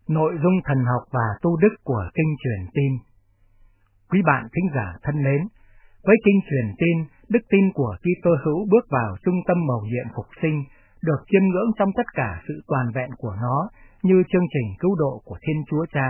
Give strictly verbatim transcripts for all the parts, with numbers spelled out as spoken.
Nội dung thần học và tu đức của Kinh Truyền Tin. Quý bạn thính giả thân mến, với Kinh Truyền Tin, đức tin của Kitô hữu bước vào trung tâm mầu nhiệm phục sinh, được chiêm ngưỡng trong tất cả sự toàn vẹn của nó như chương trình cứu độ của Thiên Chúa Cha.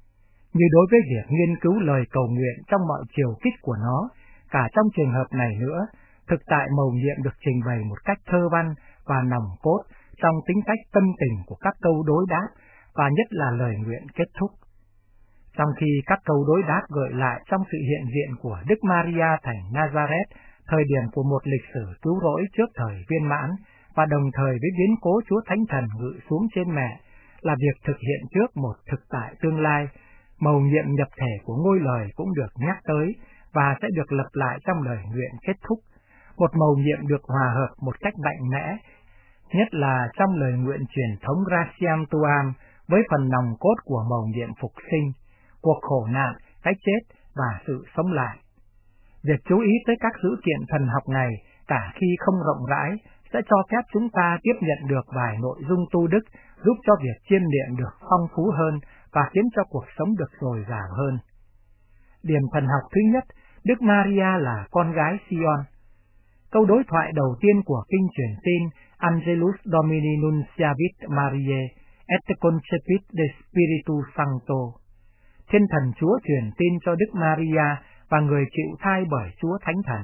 Như đối với việc nghiên cứu lời cầu nguyện trong mọi chiều kích của nó, cả trong trường hợp này nữa, thực tại mầu nhiệm được trình bày một cách thơ văn và nòng cốt trong tính cách tâm tình của các câu đối đáp, và nhất là lời nguyện kết thúc. Trong khi các câu đối đáp gợi lại trong sự hiện diện của Đức Maria thành Nazareth, thời điểm của một lịch sử cứu rỗi trước thời viên mãn, và đồng thời với biến cố Chúa Thánh Thần ngự xuống trên mẹ, là việc thực hiện trước một thực tại tương lai, mầu nhiệm nhập thể của ngôi lời cũng được nhắc tới và sẽ được lặp lại trong lời nguyện kết thúc, một mầu nhiệm được hòa hợp một cách mạnh mẽ, nhất là trong lời nguyện truyền thống Gratiam Tuam với phần nòng cốt của mầu nhiệm phục sinh, cuộc khổ nạn, cái chết và sự sống lại. Việc chú ý tới các dữ kiện thần học này, cả khi không rộng rãi, sẽ cho phép chúng ta tiếp nhận được vài nội dung tu đức, giúp cho việc chiêm niệm được phong phú hơn và khiến cho cuộc sống được dồi dào hơn. Điểm thần học thứ nhất, Đức Maria là con gái Sion. Câu đối thoại đầu tiên của Kinh Truyền Tin Angelus Domini nunciavit Mariae et concepit de Spiritu Sancto. Thiên Thần Chúa truyền tin cho Đức Maria và người chịu thai bởi Chúa Thánh Thần.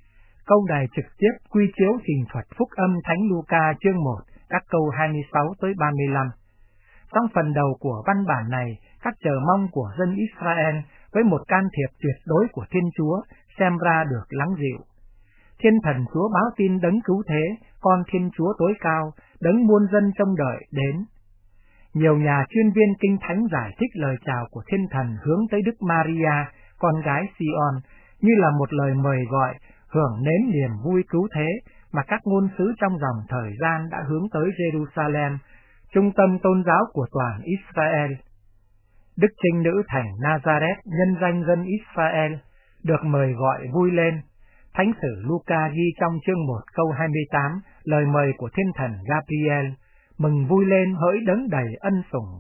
Câu này trực tiếp quy chiếu trình thuật phúc âm Thánh Luca chương một, các câu hai mươi sáu tới ba mươi lăm. Trong phần đầu của văn bản này, các chờ mong của dân Israel với một can thiệp tuyệt đối của Thiên Chúa xem ra được lắng dịu. Thiên Thần Chúa báo tin đấng cứu thế, con Thiên Chúa tối cao, đấng muôn dân trông đợi đến. Nhiều nhà chuyên viên Kinh Thánh giải thích lời chào của Thiên Thần hướng tới Đức Maria, con gái Sion, như là một lời mời gọi, hưởng nếm niềm vui cứu thế mà các ngôn sứ trong dòng thời gian đã hướng tới Jerusalem, trung tâm tôn giáo của toàn Israel. Đức Trinh Nữ thành Nazareth, nhân danh dân Israel, được mời gọi vui lên. Thánh sử Luca ghi trong chương một câu hai mươi tám lời mời của Thiên Thần Gabriel, mừng vui lên hỡi đấng đầy ân sủng.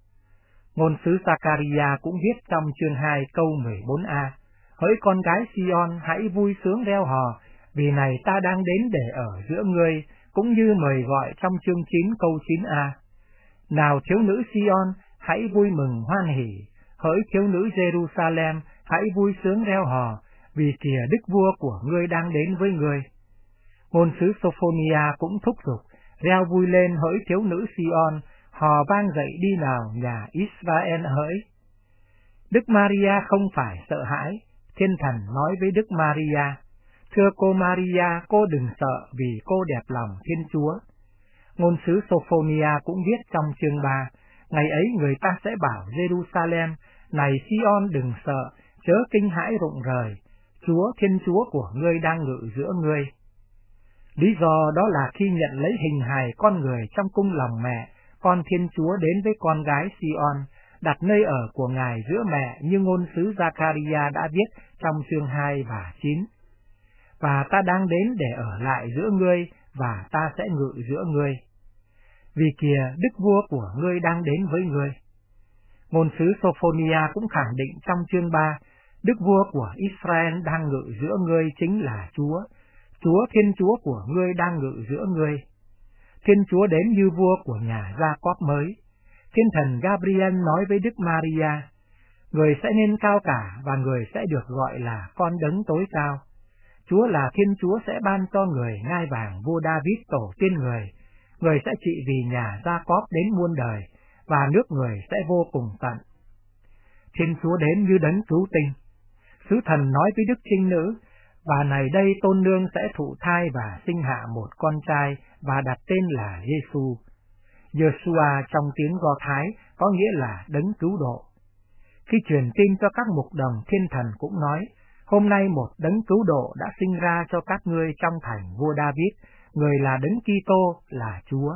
Ngôn sứ Zacharia cũng viết trong chương hai câu mười bốn a, hỡi con gái Sion hãy vui sướng reo hò, vì này ta đang đến để ở giữa ngươi, cũng như mời gọi trong chương chín câu chín a. Nào thiếu nữ Sion hãy vui mừng hoan hỉ, hỡi thiếu nữ Jerusalem hãy vui sướng reo hò, vì kìa đức vua của ngươi đang đến với ngươi. Ngôn sứ Sophonia cũng thúc giục, reo vui lên hỡi thiếu nữ Sion, hò vang dậy đi nào nhà Israel hỡi. Đức Maria không phải sợ hãi. Thiên Thần nói với Đức Maria, thưa cô Maria, cô đừng sợ vì cô đẹp lòng Thiên Chúa. Ngôn sứ Sophonia cũng viết trong chương ba, ngày ấy người ta sẽ bảo Jerusalem, này Sion đừng sợ, chớ kinh hãi rụng rời, Chúa Thiên Chúa của ngươi đang ngự giữa ngươi. Lý do đó là khi nhận lấy hình hài con người trong cung lòng mẹ, con Thiên Chúa đến với con gái Sion, đặt nơi ở của Ngài giữa mẹ như ngôn sứ Zacharia đã viết trong chương hai và chín. Và ta đang đến để ở lại giữa ngươi, và ta sẽ ngự giữa ngươi. Vì kìa, đức vua của ngươi đang đến với ngươi. Ngôn sứ Sophonia cũng khẳng định trong chương ba, đức vua của Israel đang ngự giữa ngươi chính là Chúa. Chúa Thiên Chúa của ngươi đang ngự giữa ngươi. Thiên Chúa đến như vua của nhà Gia-cóp mới. Thiên Thần Gabriel nói với Đức Maria, người sẽ nên cao cả và người sẽ được gọi là con đấng tối cao. Chúa là Thiên Chúa sẽ ban cho người ngai vàng vua David tổ tiên người. Người sẽ trị vì nhà Gia-cóp đến muôn đời, và nước người sẽ vô cùng tận. Thiên Chúa đến như đấng cứu tinh. Sứ thần nói với Đức Trinh Nữ, và này đây tôn nương sẽ thụ thai và sinh hạ một con trai và đặt tên là Giê-xu. Giê-xua trong tiếng Do Thái có nghĩa là đấng cứu độ. Khi truyền tin cho các mục đồng, Thiên Thần cũng nói, hôm nay một đấng cứu độ đã sinh ra cho các ngươi trong thành vua David, người là đấng Kitô là Chúa.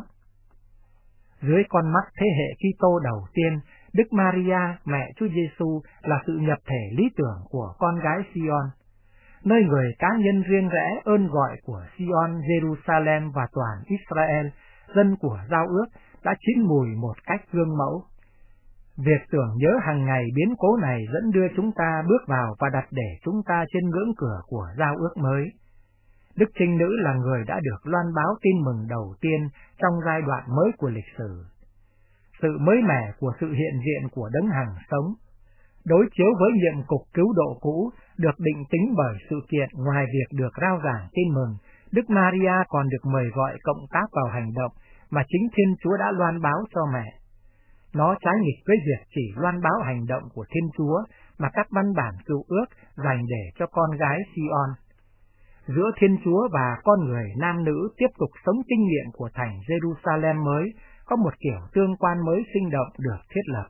Dưới con mắt thế hệ Kitô đầu tiên, Đức Maria, mẹ Chúa Giêsu là sự nhập thể lý tưởng của con gái Sion, nơi người cá nhân riêng rẽ ơn gọi của Sion, Jerusalem và toàn Israel, dân của giao ước, đã chín mùi một cách gương mẫu. Việc tưởng nhớ hàng ngày biến cố này dẫn đưa chúng ta bước vào và đặt để chúng ta trên ngưỡng cửa của giao ước mới. Đức Trinh Nữ là người đã được loan báo tin mừng đầu tiên trong giai đoạn mới của lịch sử. Sự mới mẻ của sự hiện diện của Đấng hằng sống, đối chiếu với nhiệm cục cứu độ cũ, được định tính bởi sự kiện ngoài việc được rao giảng tin mừng, Đức Maria còn được mời gọi cộng tác vào hành động mà chính Thiên Chúa đã loan báo cho mẹ. Nó trái nghịch với việc chỉ loan báo hành động của Thiên Chúa mà các văn bản cựu ước dành để cho con gái Sion. Giữa Thiên Chúa và con người nam nữ tiếp tục sống kinh nghiệm của thành Jerusalem mới, có một kiểu tương quan mới sinh động được thiết lập.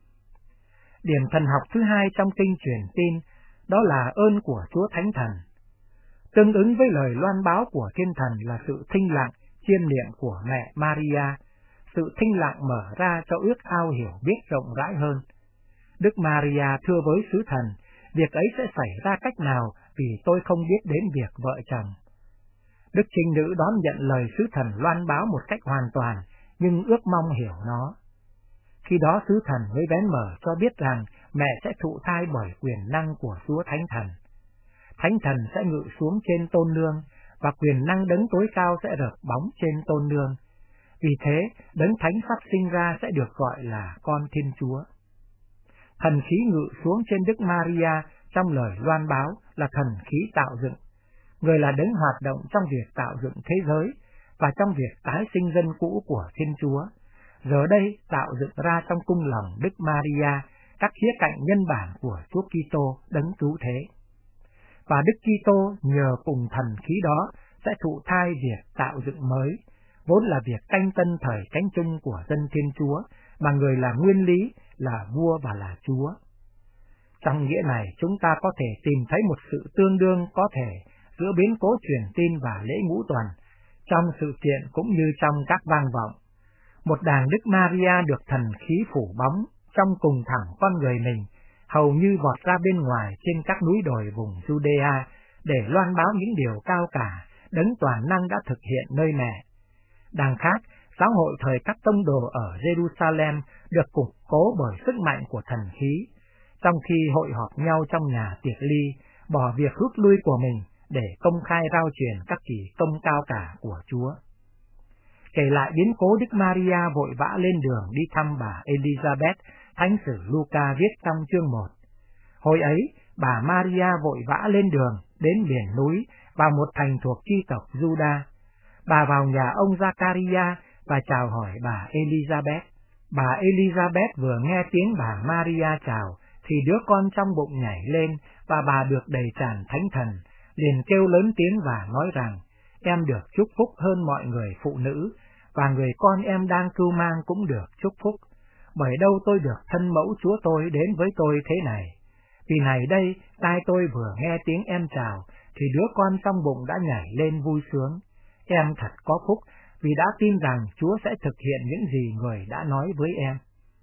Điểm thần học thứ hai trong kinh truyền tin, đó là ơn của Chúa Thánh Thần. Tương ứng với lời loan báo của Thiên Thần là sự thinh lặng, chiêm niệm của mẹ Maria, sự thinh lặng mở ra cho ước ao hiểu biết rộng rãi hơn. Đức Maria thưa với sứ thần, việc ấy sẽ xảy ra cách nào vì tôi không biết đến việc vợ chồng. Đức Trinh Nữ đón nhận lời sứ thần loan báo một cách hoàn toàn, nhưng ước mong hiểu nó. Khi đó sứ thần mới vén mở cho biết rằng mẹ sẽ thụ thai bởi quyền năng của Chúa Thánh Thần. Thánh Thần sẽ ngự xuống trên tôn nương, và quyền năng đấng tối cao sẽ rợp bóng trên tôn nương. Vì thế, đấng thánh sắp sinh ra sẽ được gọi là con Thiên Chúa. Thần khí ngự xuống trên Đức Maria trong lời loan báo là thần khí tạo dựng. Người là đấng hoạt động trong việc tạo dựng thế giới và trong việc tái sinh dân cũ của Thiên Chúa. Giờ đây tạo dựng ra trong cung lòng Đức Maria các khía cạnh nhân bản của Chúa Kitô đấng cứu thế. Và Đức Kitô nhờ cùng thần khí đó sẽ thụ thai việc tạo dựng mới, vốn là việc canh tân thời cánh chung của dân Thiên Chúa, mà người là nguyên lý, là vua và là Chúa. Trong nghĩa này, chúng ta có thể tìm thấy một sự tương đương có thể giữa biến cố truyền tin và lễ ngũ tuần, trong sự kiện cũng như trong các vang vọng. Một đàng Đức Maria được thần khí phủ bóng trong cùng thẳng con người mình, hầu như vọt ra bên ngoài trên các núi đồi vùng Judea để loan báo những điều cao cả, đấng toàn năng đã thực hiện nơi mẹ. Đằng khác, giáo hội thời các tông đồ ở Jerusalem được củng cố bởi sức mạnh của thần khí, trong khi hội họp nhau trong nhà tiệc ly, bỏ việc rút lui của mình để công khai rao truyền các kỳ công cao cả của Chúa. Kể lại biến cố Đức Maria vội vã lên đường đi thăm bà Elizabeth, Thánh sử Luca viết trong chương một. Hồi ấy, bà Maria vội vã lên đường đến miền núi vào một thành thuộc chi tộc Juda. Bà vào nhà ông Zacharia và chào hỏi bà Elizabeth. Bà Elizabeth vừa nghe tiếng bà Maria chào thì đứa con trong bụng nhảy lên và bà được đầy tràn Thánh Thần, liền kêu lớn tiếng và nói rằng, em được chúc phúc hơn mọi người phụ nữ, và người con em đang cưu mang cũng được chúc phúc, bởi đâu tôi được thân mẫu Chúa tôi đến với tôi thế này. Vì này đây, tai tôi vừa nghe tiếng em chào, thì đứa con trong bụng đã nhảy lên vui sướng. Em thật có phúc, vì đã tin rằng Chúa sẽ thực hiện những gì người đã nói với em.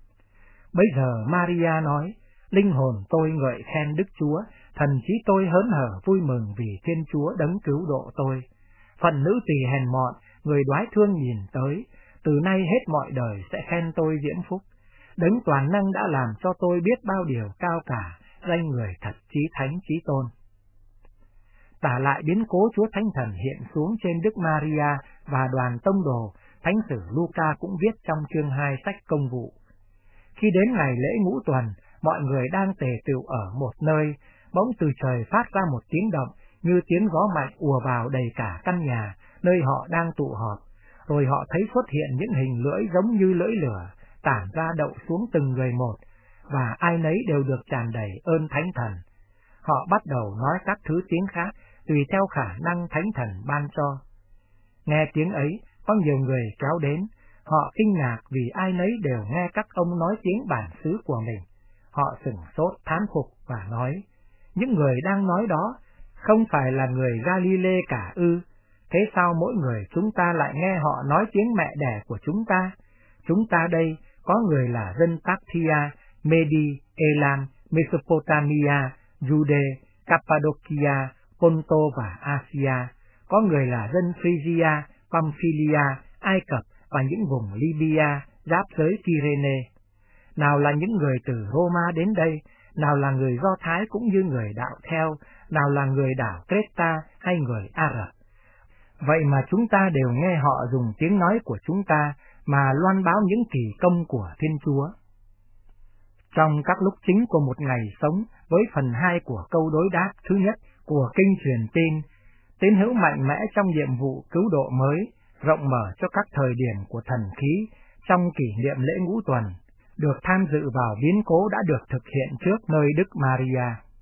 Bây giờ Maria nói, linh hồn tôi ngợi khen Đức Chúa, thần trí tôi hớn hở vui mừng vì Thiên Chúa đấng cứu độ tôi. Phận nữ tỳ hèn mọn, người đoái thương nhìn tới, từ nay hết mọi đời sẽ khen tôi diễm phúc. Đấng toàn năng đã làm cho tôi biết bao điều cao cả, danh người thật chí thánh chí tôn. Tả lại biến cố Chúa Thánh Thần hiện xuống trên Đức Maria và đoàn tông đồ, Thánh sử Luca cũng viết trong chương hai sách Công vụ. Khi đến ngày lễ ngũ tuần, mọi người đang tề tựu ở một nơi, bỗng từ trời phát ra một tiếng động như tiếng gió mạnh ùa vào đầy cả căn nhà nơi họ đang tụ họp, rồi họ thấy xuất hiện những hình lưỡi giống như lưỡi lửa tản ra đậu xuống từng người một, và ai nấy đều được tràn đầy ơn Thánh Thần. Họ bắt đầu nói các thứ tiếng khác tùy theo khả năng Thánh Thần ban cho. Nghe tiếng ấy, có nhiều người kéo đến, họ kinh ngạc vì ai nấy đều nghe các ông nói tiếng bản xứ của mình. Họ sửng sốt thán phục và nói, những người đang nói đó không phải là người Galilee cả ư? Thế sao mỗi người chúng ta lại nghe họ nói tiếng mẹ đẻ của chúng ta? Chúng ta đây có người là dân Parthia, Medi, Elam, Mesopotamia, Jude, Cappadocia, Ponto và Asia, có người là dân Phrygia, Pamphylia, Ai Cập và những vùng Libya, giáp giới Kyrene. nào là những người từ Roma đến đây, nào là người Do Thái cũng như người đạo theo, nào là người đảo Creta hay người Ả Rập. Vậy mà chúng ta đều nghe họ dùng tiếng nói của chúng ta mà loan báo những kỳ công của Thiên Chúa. Trong các lúc chính của một ngày sống, với phần hai của câu đối đáp thứ nhất của kinh truyền tin, tín hữu mạnh mẽ trong nhiệm vụ cứu độ mới, rộng mở cho các thời điểm của thần khí trong kỷ niệm lễ ngũ tuần, được tham dự vào biến cố đã được thực hiện trước nơi Đức Maria.